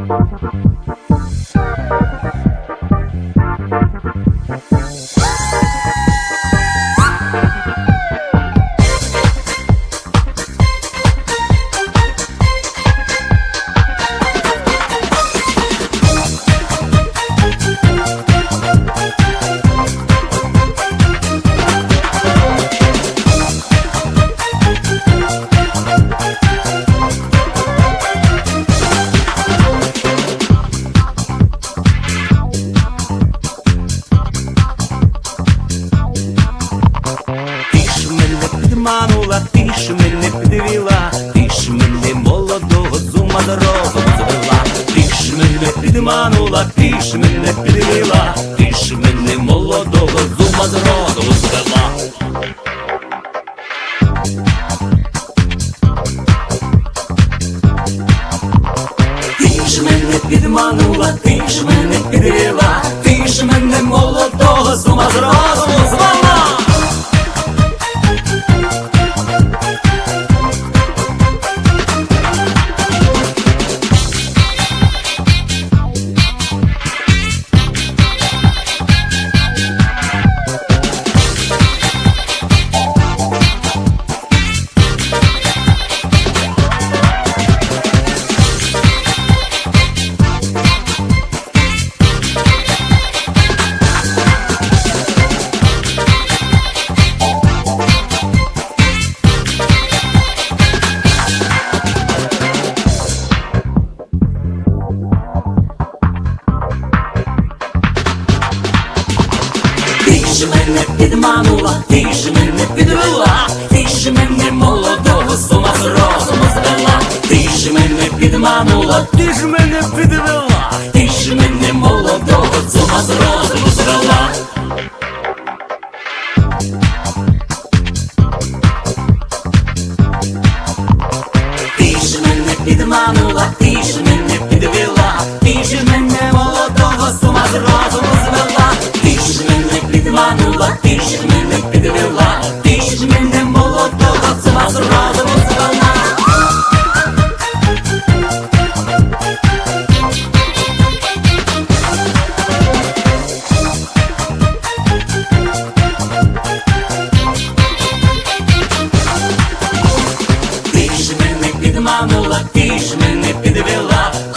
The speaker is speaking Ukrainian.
Ти ж мене підвела, ти ж мене молодого з ума з розуму звела. Ти ж мене підманула, ти ж мене підвела, ти ж мене молодого з ума з розуму звела. Ти ж мене підманула, ти ж мене підвела, ти ж мене молодого з ума з розуму звела. Ти ж мене підманула, ти ж мене підвела, ти ж мене молодого з ума з розуму звела. Ти ж мене підманула, ти ж мене підвела, ти ж мене молодого з ума з розуму звела. Ти ж мене підманула, ти ж мене підвела, ти ж мене молодого з ума з розуму звела. Ти ж мене підманула, ти ж мене підвела, ти ж мене молодого з ума з розуму звела. Ти ж мене підманула, ти ж мене підвела,